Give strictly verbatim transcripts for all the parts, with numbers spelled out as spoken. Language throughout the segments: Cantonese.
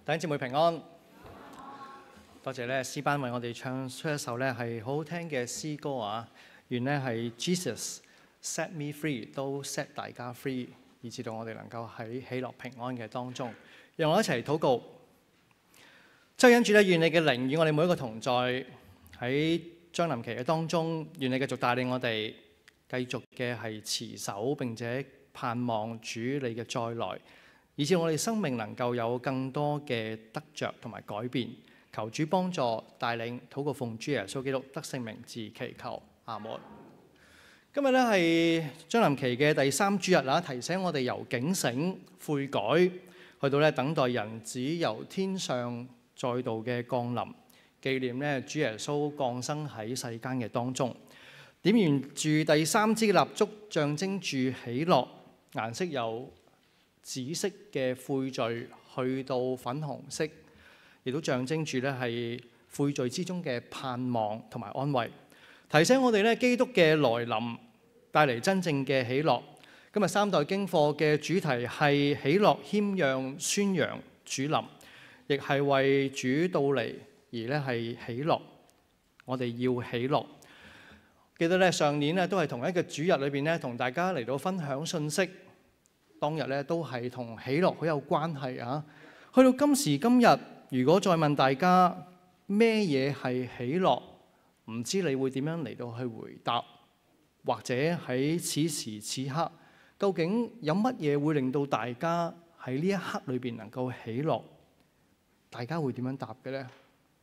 弟兄姊妹平安，多謝咧詩班為我哋唱出一首咧係好好聽嘅詩歌啊！願咧係 Jesus set me free 都 set 大家 free， 以至到我哋能夠喺喜樂平安嘅當中，讓我一齊禱告。周恩主咧，願你嘅靈與我哋每一個同在，喺將臨期嘅當中，願你繼續帶領我哋，繼續嘅係持守並且盼望主你嘅再來。以致我哋生命能夠有更多嘅得着同埋改變，求主幫助帶領，禱告奉主耶穌基督得勝名字祈求，阿門。今日咧係將臨期嘅第三主日啦，提醒我哋由警醒悔改，去到咧等待人子由天上再度嘅降臨，紀念咧主耶穌降生喺世間嘅當中。點燃住第三支嘅蠟燭，象徵住喜樂，顏色有紫色嘅悔罪去到粉紅色，亦都象徵住咧係悔罪之中嘅盼望同埋安慰，提醒我哋咧基督嘅來臨帶嚟真正嘅喜樂。今日三代經課嘅主題係喜樂謙讓宣揚主臨，亦係為主到嚟而咧係喜樂。我哋要喜樂。記得咧上年咧都係同一個主日裏邊咧同大家嚟到分享信息。當日咧都係同喜樂好有關係啊！去到今時今日，如果再問大家咩嘢係喜樂，唔知你會點樣嚟到去回答？或者喺此時此刻，究竟有乜嘢會令到大家喺呢一刻裏邊能夠喜樂？大家會點樣答嘅呢？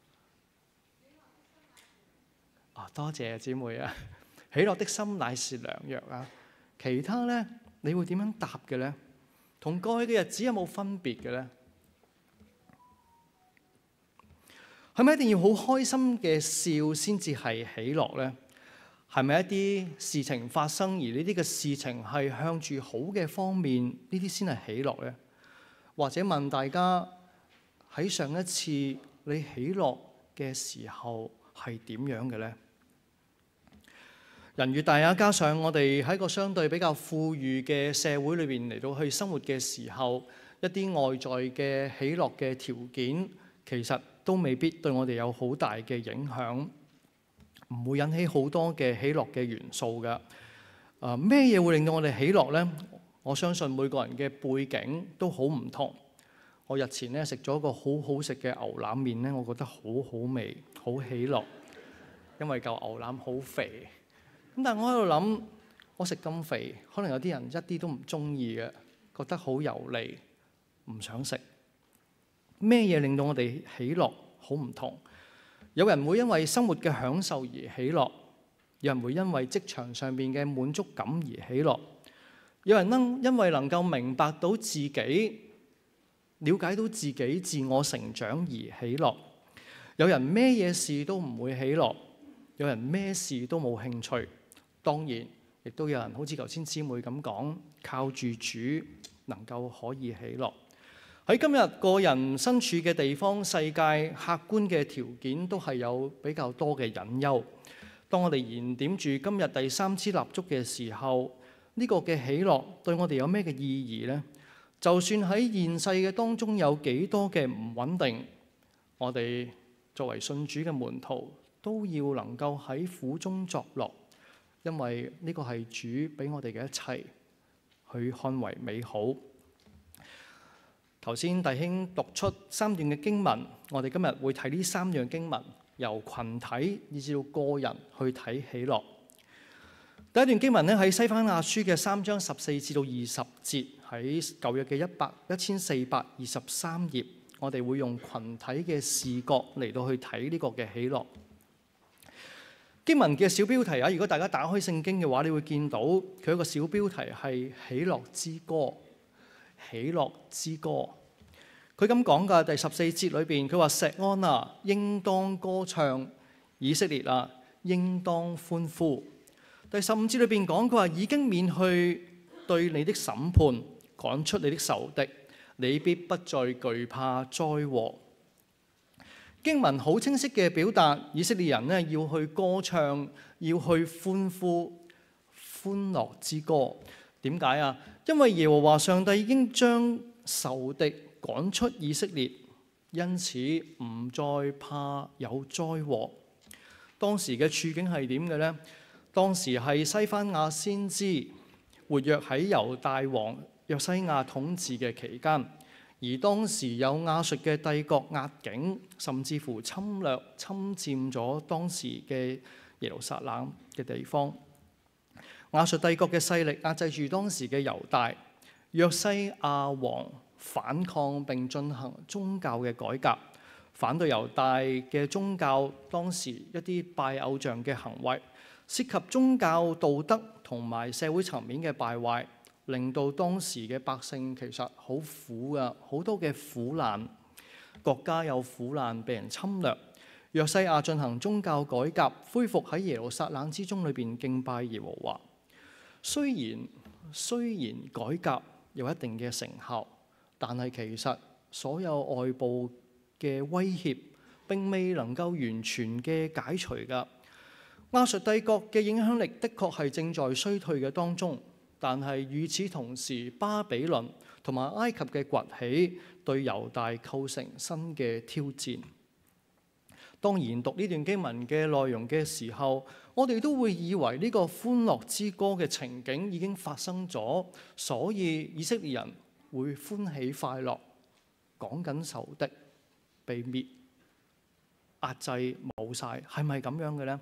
啊，多謝姊妹啊！喜樂的心乃是良藥啊！其他呢？你會點樣答嘅呢？同過去嘅日子有冇分別嘅呢？係咪一定要好開心嘅笑先至係喜樂呢？係咪一啲事情發生而呢啲嘅事情係向住好嘅方面，呢啲先係喜樂呢？或者問大家喺上一次你喜樂嘅時候係點樣嘅呢？人越大啊，加上我哋喺個相對比較富裕嘅社會裏邊嚟到去生活嘅時候，一啲外在嘅喜樂嘅條件，其實都未必對我哋有好大嘅影響，唔會引起好多嘅喜樂嘅元素㗎。誒，咩嘢會令到我哋喜樂呢？我相信每個人嘅背景都好唔同。我日前咧食咗個好好食嘅牛腩麵咧，我覺得好好味，好喜樂，因為嚿牛腩好肥。咁但係我喺度諗，我食咁肥，可能有啲人一啲都唔中意嘅，覺得好油膩，唔想食。咩嘢令到我哋喜樂好唔同？有人會因為生活嘅享受而喜樂，有人會因為職場上邊嘅滿足感而喜樂，有人能因為能夠明白到自己、了解到自己自我成長而喜樂，有人咩嘢事都唔會喜樂，有人咩事都冇興趣。當然，亦都有人好似頭先姊妹咁講，靠住主能夠可以喜樂。喺今日個人身處嘅地方、世界、客觀嘅條件都係有比較多嘅隱憂。當我哋燃點住今日第三支蠟燭嘅時候，呢個嘅喜樂對我哋有咩嘅意義呢？就算喺現世嘅當中有幾多嘅唔穩定，我哋作為信主嘅門徒都要能夠喺苦中作樂。因為呢個係主俾我哋嘅一切，去看為美好。頭先弟兄讀出三段嘅經文，我哋今日會睇呢三樣經文，由群體以至到個人去睇喜樂。第一段經文咧喺西番雅書嘅三章十四至到二十節，喺舊約嘅一百一千四百二十三頁，我哋會用群體嘅視角嚟到去睇呢個嘅喜樂。經文嘅小標題啊，如果大家打開聖經嘅話，你會見到佢一個小標題係喜樂之歌。喜樂之歌，佢咁講噶，第十四節裏邊，佢話錫安啊，應當歌唱；以色列啊，應當歡呼。第十五節裏邊講，佢話已經免去對你的審判，趕出你的仇敵，你必不再懼怕災禍。經文好清晰嘅表達，以色列人咧要去歌唱，要去歡呼，歡樂之歌。點解啊？因為耶和華上帝已經將仇敵趕出以色列， 因此唔再怕有災禍。當時嘅處境係點嘅呢？當時係西番雅先知活躍喺猶大王約西亞統治嘅期間，而當時有亞述嘅帝國壓境，甚至乎侵略侵佔咗當時嘅耶路撒冷嘅地方。亞述帝國嘅勢力壓制住當時嘅猶大，約西亞王反抗並進行宗教嘅改革，反對猶大嘅宗教當時一啲拜偶像嘅行為，涉及宗教道德同埋社會層面嘅敗壞，令到當時嘅百姓其實好苦㗎，好多嘅苦難，國家有苦難，被人侵略。約西亞進行宗教改革，恢復喺耶路撒冷之中裏邊敬拜耶和華。雖然雖然改革有一定嘅成效，但係其實所有外部嘅威脅並未能夠完全嘅解除㗎。亞述帝國嘅影響力的確係正在衰退嘅當中，但係與此同時，巴比倫同埋埃及嘅崛起對猶大構成新嘅挑戰。當研讀呢段經文嘅內容嘅時候，我哋都會以為呢個歡樂之歌嘅情景已經發生咗，所以以色列人會歡喜快樂，講緊仇敵被滅、壓制冇晒，係咪咁樣嘅呢？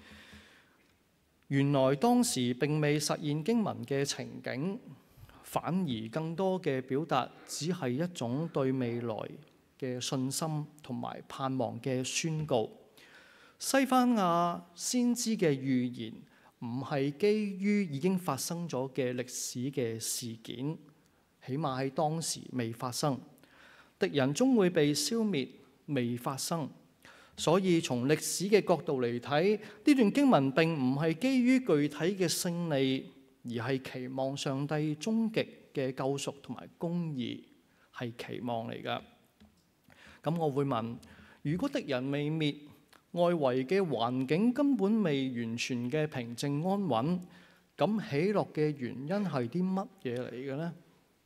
原來當時並未實現經文嘅情景，反而更多嘅表達只係一種對未來嘅信心同埋盼望嘅宣告。西番雅先知嘅預言唔係基於已經發生咗嘅歷史嘅事件，起碼喺當時未發生。敵人終會被消滅，未發生。所以從歷史嘅角度嚟睇，呢段經文並唔係基於具體嘅勝利，而係期望上帝終極嘅救贖同埋公義，係期望嚟㗎。咁我會問，如果敵人未滅，外圍嘅環境根本未完全嘅平靜安穩，咁喜樂嘅原因係啲乜嘢嚟嘅呢？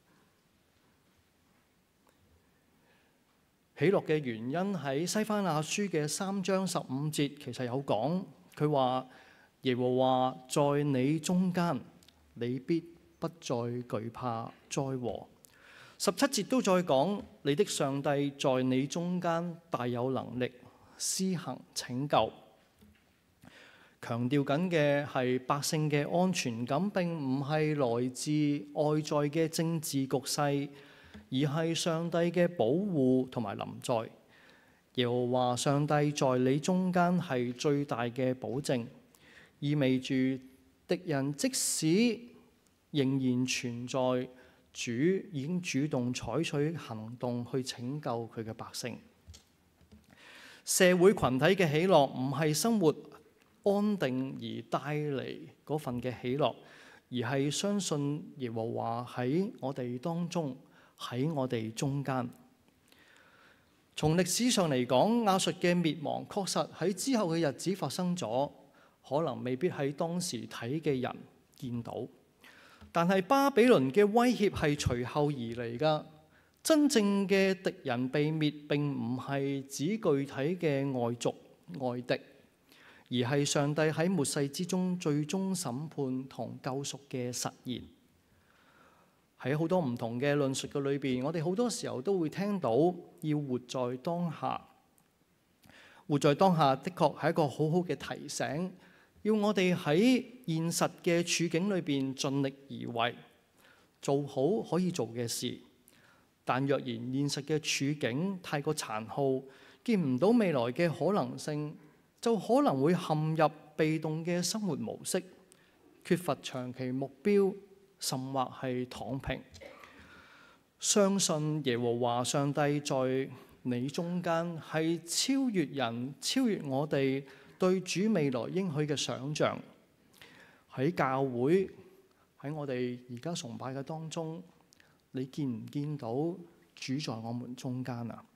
喜樂嘅原因喺西番雅書嘅三章十五節其實有講，佢話耶和華在你中間，你必不再懼怕災禍。十七節都再講，你的上帝在你中間大有能力，施行拯救。強調緊嘅係百姓嘅安全感，並唔係來自外在嘅政治局勢，而係上帝嘅保護同埋臨在。耶和華上帝在你中間係最大嘅保證，意味住敵人即使仍然存在，主已經主動採取行動去拯救佢嘅百姓。社會群體嘅喜樂唔係生活安定而帶嚟嗰份嘅喜樂，而係相信耶和華喺我哋當中，喺我哋中間。從歷史上嚟講，亞述嘅滅亡確實喺之後嘅日子發生咗，可能未必喺當時睇嘅人見到。但係巴比倫嘅威脅係隨後而嚟㗎。真正嘅敵人被滅並唔係指具體嘅外族外敵，而係上帝喺末世之中最終審判同救贖嘅實現。喺好多唔同嘅論述嘅裏邊，我哋好多時候都會聽到要活在當下。活在當下的確係一個好好嘅提醒，要我哋喺現實嘅處境裏邊盡力而為，做好可以做嘅事。但若然現實嘅處境太過殘酷，見唔到未來嘅可能性，就可能會陷入被動嘅生活模式，缺乏長期目標，甚或係躺平。相信耶和華上帝在你中間係超越人、超越我哋對主未來應許嘅想像。喺教會，喺我哋而家崇拜嘅當中，你見唔見到主在我們中間啊？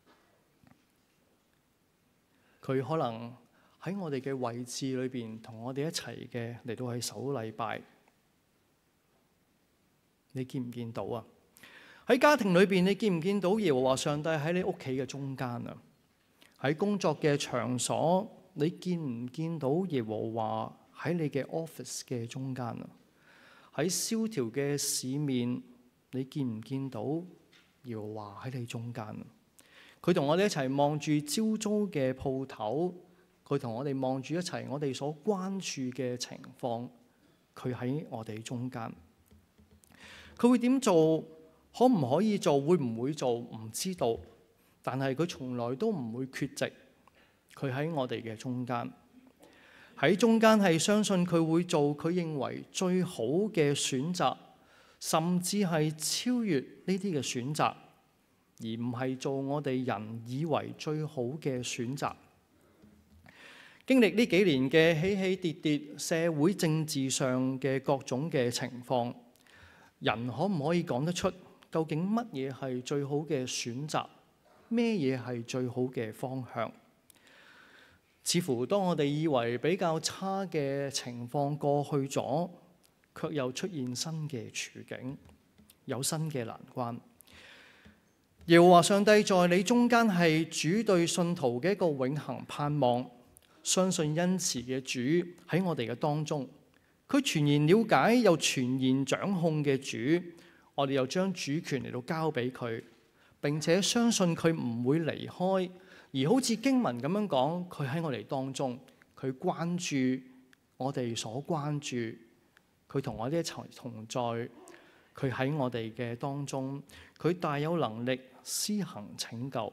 佢可能喺我哋嘅位置裏邊同我哋一齊嘅嚟到去守禮拜，你見唔見到啊？ 喺家庭裏邊，你見唔見到耶和華上帝喺你屋企嘅中間啊？喺工作嘅場所，你見唔見到耶和華喺你嘅 office 嘅中間啊？喺蕭條嘅市面，你見唔見到耶和華喺你中間啊？佢同我哋一齊望住招租嘅鋪頭，佢同我哋望住一齊我哋所關注嘅情況，佢喺我哋中間。佢會點做？可唔可以做？會唔會做？唔知道。但係佢從來都唔會缺席，佢喺我哋嘅中間。喺中間係相信佢會做佢認為最好嘅選擇，甚至係超越呢啲嘅選擇，而唔係做我哋人以為最好嘅選擇。經歷呢幾年嘅起起跌跌，社會政治上嘅各種嘅情況，人可唔可以講得出究竟乜嘢係最好嘅選擇？咩嘢係最好嘅方向？似乎當我哋以為比較差嘅情況過去咗，卻又出現新嘅處境，有新嘅難關。耶和華上帝在你中間係主對信徒嘅一個永恆盼望，相信恩慈嘅主喺我哋嘅當中，佢全然了解又全然掌控嘅主，我哋又將主權嚟到交俾佢。並且相信佢唔會離開，而好似經文咁樣講，佢喺我哋當中，佢關注我哋所關注，佢同我哋一齊同在，佢喺我哋嘅當中，佢大有能力施行拯救。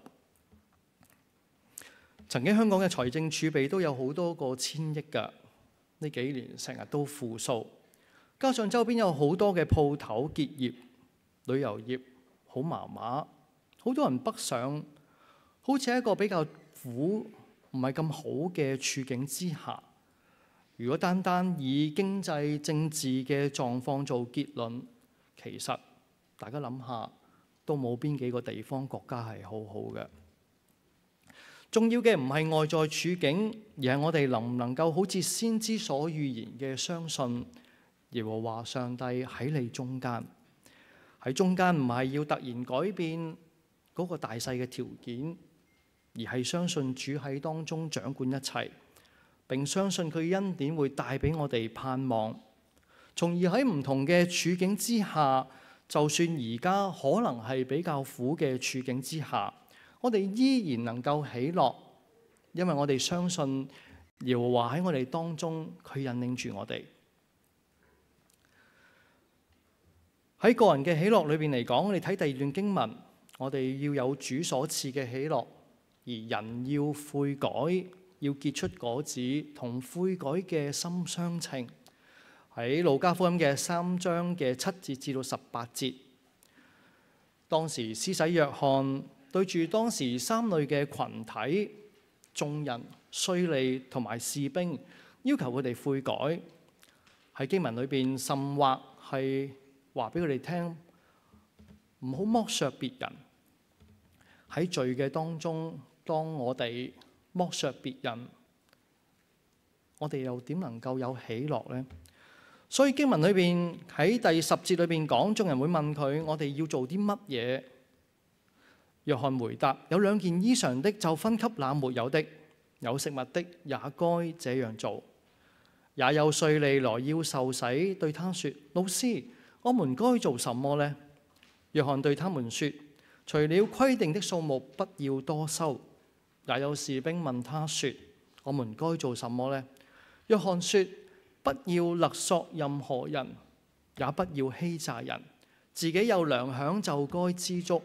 曾經香港嘅財政儲備都有好多個千億㗎，呢幾年成日都負數，加上周邊有好多嘅鋪頭結業，旅遊業好麻麻。好多人北上，好似一個比較苦唔係咁好嘅處境之下。如果單單以經濟政治嘅狀況做結論，其實大家諗下，都冇邊幾個地方國家係好好嘅。重要嘅唔係外在處境，而係我哋能唔能夠好似先知所預言嘅，相信耶和華上帝喺你中間。喺中間唔係要突然改變嗰個大細嘅條件，而係相信主喺當中掌管一切，並相信佢恩典會帶俾我哋盼望，從而喺唔同嘅處境之下，就算而家可能係比較苦嘅處境之下，我哋依然能夠喜樂，因為我哋相信耶和華喺我哋當中，佢引領住我哋。喺個人嘅喜樂裏邊嚟講，我哋睇第二段經文。我哋要有主所賜嘅喜樂，而人要悔改，要結出果子，同悔改嘅心相稱。喺路加福音嘅三章嘅七節至到十八節，當時施洗約翰對住當時三類嘅群體，眾人、稅吏同埋士兵，要求佢哋悔改。喺經文裏邊，甚或係話俾佢哋聽，唔好剝削別人。喺罪嘅當中，當我哋剝削別人，我哋又點能夠有喜樂呢？所以經文裏邊喺第十節裏邊講，眾人會問佢：我哋要做啲乜嘢？約翰回答：有兩件衣裳的就分給那沒有的，有食物的也該這樣做。也有稅吏來要受洗，對他說：老師，我們該做什麼呢？約翰對他們說：除了規定的數目，不要多收。也有士兵問他說：我們該做什麼呢？約翰說：不要勒索任何人，也不要欺詐人，自己有糧餉就該知足。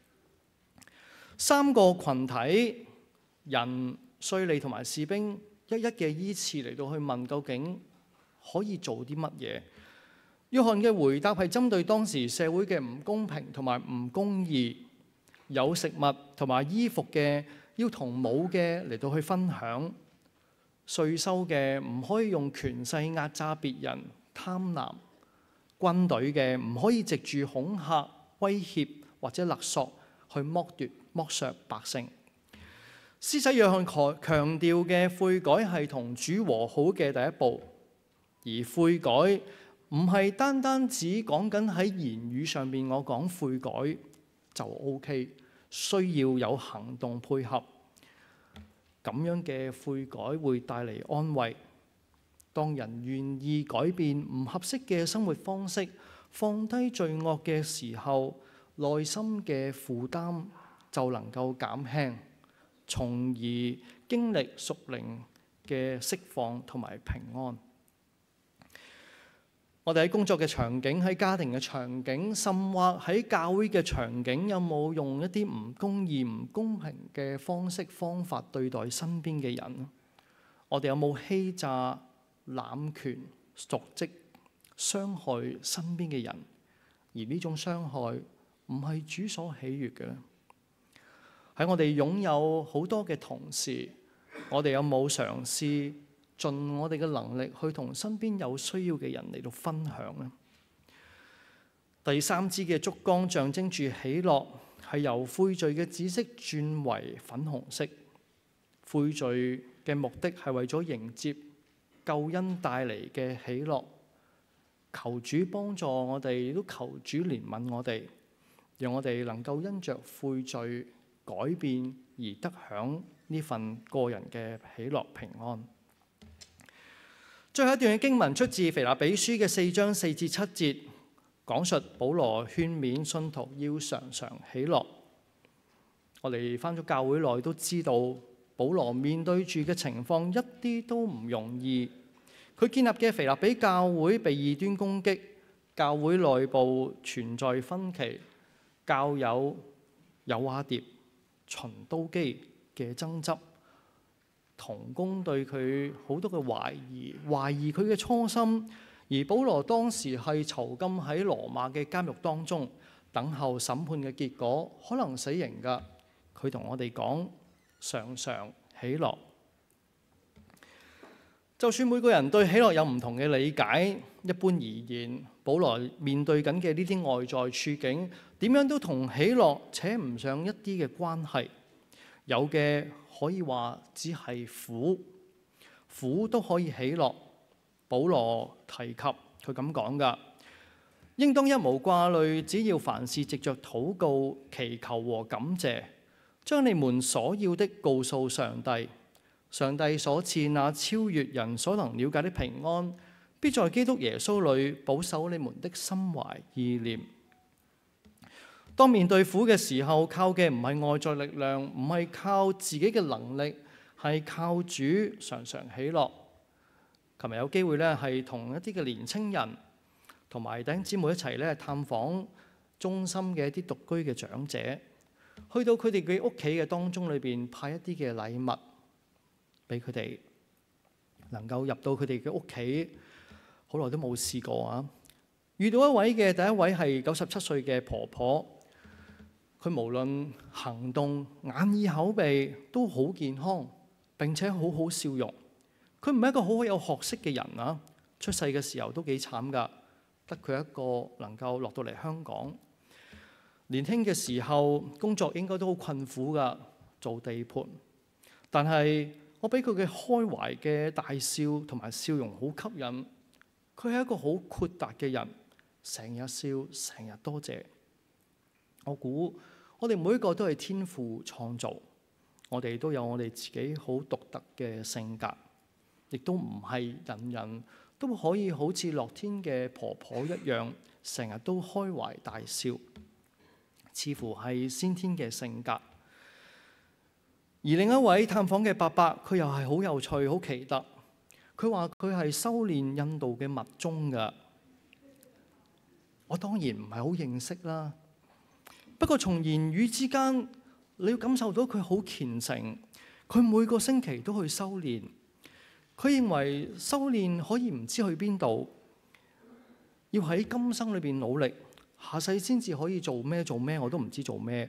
三個群體，人、稅吏同埋士兵，一一嘅依次嚟到去問究竟可以做啲乜嘢。約翰嘅回答係針對當時社會嘅唔公平同埋唔公義，有食物同埋衣服嘅要同冇嘅嚟到去分享，稅收嘅唔可以用權勢壓榨別人、貪婪，軍隊嘅唔可以藉住恐嚇、威脅或者勒索去剝奪、剝削百姓。施洗約翰強調嘅悔改係同主和好嘅第一步，而悔改唔係單單只講緊喺言語上面我講悔改就 OK， 需要有行動配合。咁樣嘅悔改會帶嚟安慰。當人願意改變唔合適嘅生活方式，放低罪惡嘅時候，內心嘅負擔就能夠減輕，從而經歷屬靈嘅釋放同埋平安。我哋喺工作嘅場景、喺家庭嘅場景，甚或喺教會嘅場景，有冇用一啲唔公義、唔公平嘅方式、方法對待身邊嘅人？我哋有冇欺詐、濫權、瀆職、傷害身邊嘅人？而呢種傷害唔係主所喜悅嘅咧？喺我哋擁有好多嘅同時，我哋有冇嘗試盡我哋嘅能力去同身邊有需要嘅人嚟到分享呢？第三支嘅燭光象徵住喜樂，係由悔罪嘅紫色轉為粉紅色。悔罪嘅目的係為咗迎接救恩帶嚟嘅喜樂，求主幫助我哋，亦都求主憐憫我哋，讓我哋能夠因着悔罪改變而得享呢份個人嘅喜樂平安。最後一段嘅經文出自腓立比書嘅四章四至七節，講述保羅勸勉信徒要常常喜樂。我哋返咗教會內都知道，保羅面對住嘅情況一啲都唔容易。佢建立嘅腓立比教會被異端攻擊，教會內部存在分歧，教友友阿蝶、循都基嘅爭執，同工對佢好多嘅懷疑，懷疑佢嘅初心。而保羅當時係囚禁喺羅馬嘅監獄當中，等候審判嘅結果，可能死刑㗎。佢同我哋講，常常喜樂。就算每個人對喜樂有唔同嘅理解，一般而言，保羅面對緊嘅呢啲外在處境，點樣都同喜樂扯唔上一啲嘅關係。有嘅可以話只係苦，苦都可以喜樂。保羅提及佢咁講㗎，應當一無掛慮，只要凡事藉着禱告、祈求和感謝，將你們所要的告訴上帝。上帝所賜那超越人所能了解的平安，必在基督耶穌裏保守你們的心懷意念。當面對苦嘅時候，靠嘅唔係外在力量，唔係靠自己嘅能力，係靠主常常喜樂。琴日有機會咧，係同一啲嘅年青人同埋弟兄姊妹一齊咧探訪中心嘅一啲獨居嘅長者，去到佢哋嘅屋企嘅當中裏邊派一啲嘅禮物俾佢哋，能夠入到佢哋嘅屋企，好耐都冇試過啊！遇到一位嘅第一位係九十七歲嘅婆婆，佢無論行動、眼耳口鼻都好健康，並且好好笑容。佢唔係一個好有學識嘅人啊！出世嘅時候都幾慘㗎，得佢一個能夠落到嚟香港。年輕嘅時候工作應該都好困苦㗎，做地盤。但係我俾佢嘅開懷嘅大笑同埋笑容好吸引。佢係一個好豁達嘅人，成日笑，成日多謝。我估我哋每一個都係天父創造，我哋都有我哋自己好獨特嘅性格。亦都唔係人人都可以好似樂天嘅婆婆一樣，成日都開懷大笑，似乎係先天嘅性格。而另一位探訪嘅伯伯，佢又係好有趣、好奇特。佢話佢係修煉印度嘅密宗㗎。我當然唔係好認識啦，不過從言語之間，你要感受到佢好虔誠。佢每個星期都去修煉。佢認為修煉可以唔知去邊度，要喺今生裏邊努力，下世先至可以做咩做咩，我都唔知做咩。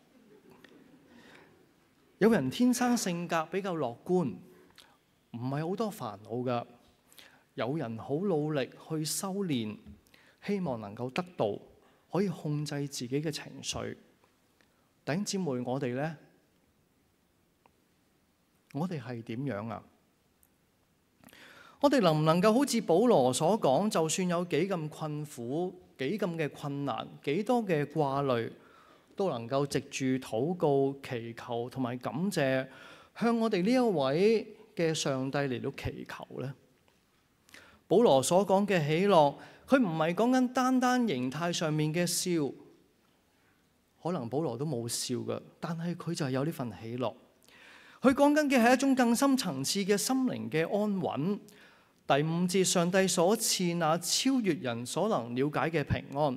有人天生性格比較樂觀，唔係好多煩惱㗎。有人好努力去修煉，希望能夠得到，可以控制自己嘅情緒。弟兄姊妹，我哋呢？我哋係點樣啊？ 我哋能唔能夠好似保羅所講，就算有幾咁困苦、幾咁嘅困難、幾多嘅掛慮，都能夠藉住禱告、祈求同埋感謝，向我哋呢一位嘅上帝嚟到祈求呢？保羅所講嘅喜樂，佢唔係講緊單單形態上面嘅笑，可能保羅都冇笑㗎，但係佢就係有呢份喜樂。佢講緊嘅係一種更深層次嘅心靈嘅安穩。第五節，上帝所賜那超越人所能了解嘅平安。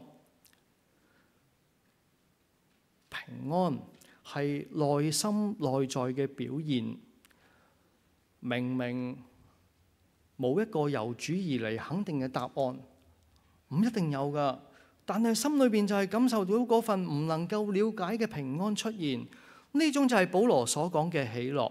平安係內心內在嘅表現。明明冇一個由主而嚟肯定嘅答案，唔一定有㗎，但係心裏邊就係感受到嗰份唔能夠了解嘅平安出現。呢種就係保羅所講嘅喜樂。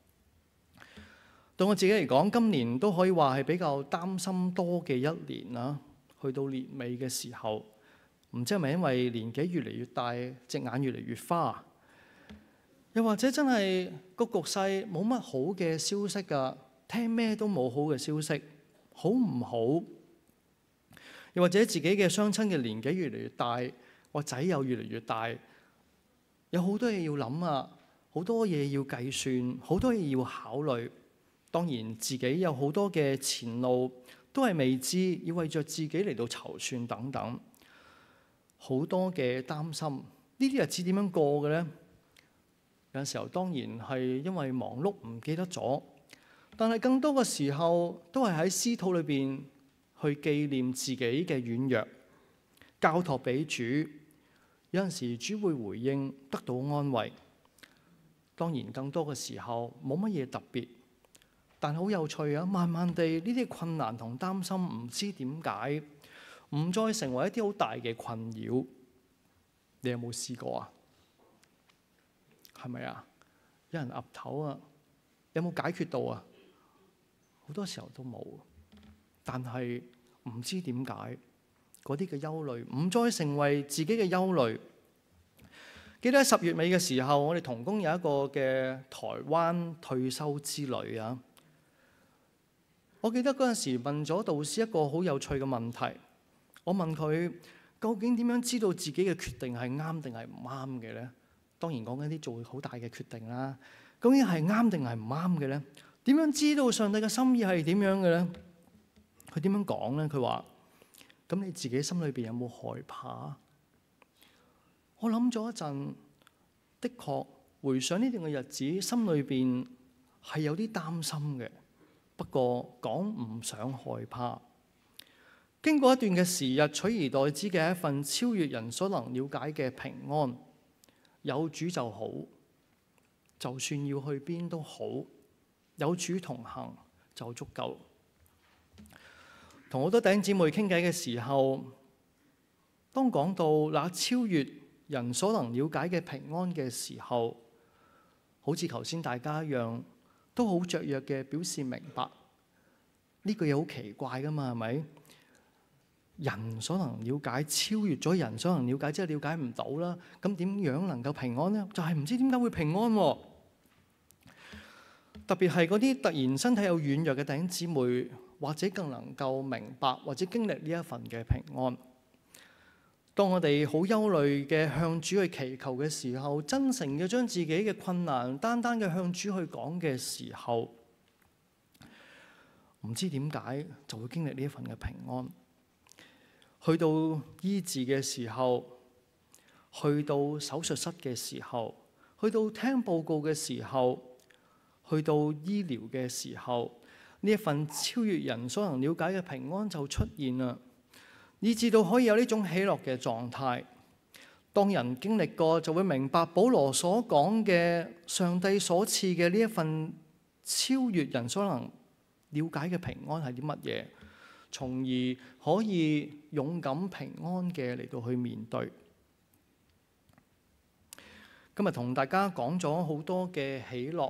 對我自己嚟講，今年都可以話係比較擔心多嘅一年啦。去到年尾嘅時候，唔知係咪因為年紀越嚟越大，隻眼越嚟越花，又或者真係個局勢冇乜好嘅消息㗎，聽咩都冇好嘅消息，好唔好？又或者自己嘅雙親嘅年紀越嚟越大，個仔又越嚟越大，有好多嘢要諗啊，好多嘢要計算，好多嘢要考慮。當然自己有好多嘅前路都係未知，要為着自己嚟到籌算等等，好多嘅擔心。呢啲日子點樣過嘅呢？有陣時候當然係因為忙碌唔記得咗，但係更多嘅時候都係喺思禱裏邊去紀念自己嘅軟弱，交託俾主。有陣時主會回應，得到安慰。當然更多嘅時候冇乜嘢特別。但好有趣啊！慢慢地呢啲困難同擔心，唔知點解唔再成為一啲好大嘅困擾。你有冇試過啊？係咪啊？有人岌頭啊？有冇解決到啊？好多時候都冇。但係唔知點解嗰啲嘅憂慮唔再成為自己嘅憂慮。記得喺十月尾嘅時候，我哋同工有一個嘅台灣退休之旅啊。我記得嗰陣時問咗導師一個好有趣嘅問題，我問佢究竟點樣知道自己嘅決定係啱定係唔啱嘅咧？當然講緊啲做好大嘅決定啦。究竟係啱定係唔啱嘅咧？點樣知道上帝嘅心意係點樣嘅咧？佢點樣講咧？佢話：咁你自己心裏邊有冇害怕？我諗咗一陣，的確回想呢段嘅日子，心裏邊係有啲擔心嘅。不過講唔上害怕。經過一段嘅時日，取而代之嘅一份超越人所能了解嘅平安。有主就好，就算要去邊都好，有主同行就足夠。同好多弟兄姊妹傾偈嘅時候，當講到那超越人所能了解嘅平安嘅時候，好似頭先大家一樣，都好雀躍嘅表示明白。呢句嘢好奇怪噶嘛，係咪？人所能了解，超越咗人所能了解，即係了解唔到啦。咁點樣能夠平安呢？就係唔知點解會平安喎。特別係嗰啲突然身體有軟弱嘅弟兄姊妹，或者更能夠明白或者經歷呢一份嘅平安。當我哋好憂慮嘅向主去祈求嘅時候，真誠嘅將自己嘅困難單單嘅向主去講嘅時候，唔知點解就會經歷呢一份嘅平安。去到醫治嘅時候，去到手術室嘅時候，去到聽報告嘅時候，去到醫療嘅時候，呢一份超越人所能了解嘅平安就出現啦。以至到可以有呢種喜樂嘅狀態。當人經歷過，就會明白保羅所講嘅上帝所賜嘅呢一份超越人所能了解嘅平安係啲乜嘢，從而可以勇敢平安嘅嚟到去面對。今日同大家講咗好多嘅喜樂。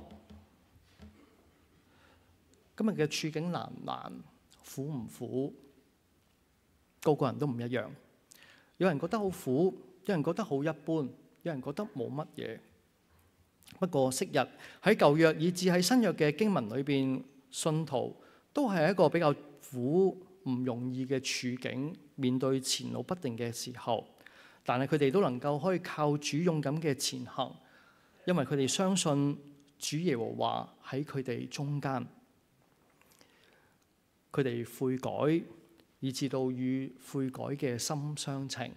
今日嘅處境難唔難，苦唔苦？個個人都唔一樣，有人覺得好苦，有人覺得好一般，有人覺得冇乜嘢。不過昔日喺舊約以至喺新約嘅經文裏邊，信徒都係一個比較苦唔容易嘅處境，面對前路不定嘅時候，但係佢哋都能夠可以靠主勇敢嘅前行，因為佢哋相信主耶和華喺佢哋中間，佢哋悔改，以至到與悔改嘅心相稱。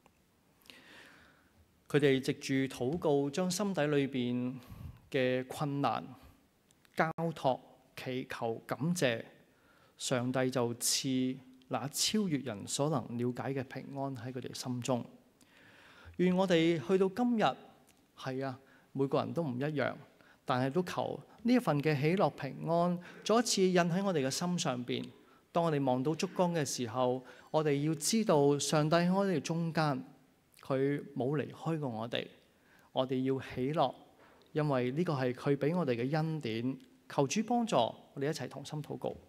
佢哋藉住禱告，將心底裏邊嘅困難交託、祈求、感謝，上帝就賜那超越人所能了解嘅平安喺佢哋心中。願我哋去到今日，係啊，每個人都唔一樣，但係都求呢一份嘅喜樂平安，再一次印喺我哋嘅心上邊。當我哋望到燭光嘅時候，我哋要知道上帝喺我哋中間，佢冇離開過我哋。我哋要喜樂，因為呢個係佢俾我哋嘅恩典。求主幫助我哋一齊同心禱告。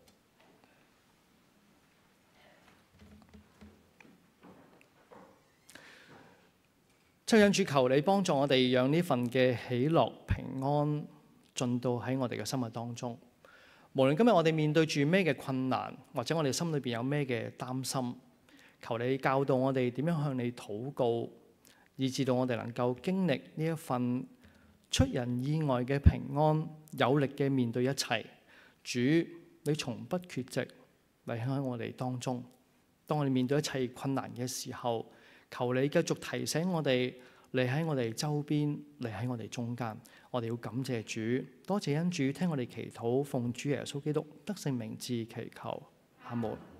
親恩主，求你幫助我哋，讓呢份嘅喜樂平安進到喺我哋嘅生活當中。無論今日我哋面對住咩嘅困難，或者我哋心裏邊有咩嘅擔心，求你教導我哋點樣向你禱告，以至到我哋能夠經歷呢一份出人意外嘅平安，有力嘅面對一切。主，你從不缺席，你喺我哋當中。當我哋面對一切困難嘅時候，求你繼續提醒我哋，你喺我哋周邊，你喺我哋中間。我哋要感謝主，多謝恩主聽我哋祈禱，奉主耶穌基督得勝名字祈求，阿門。